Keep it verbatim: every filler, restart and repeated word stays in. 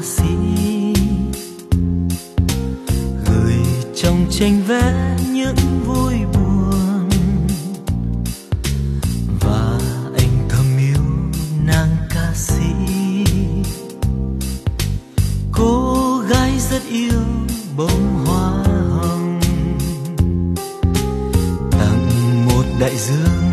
sĩ, gửi trong tranh vẽ những vui buồn, và anh thầm yêu nàng ca sĩ. Cô gái rất yêu bông hoa hồng, tặng một đại dương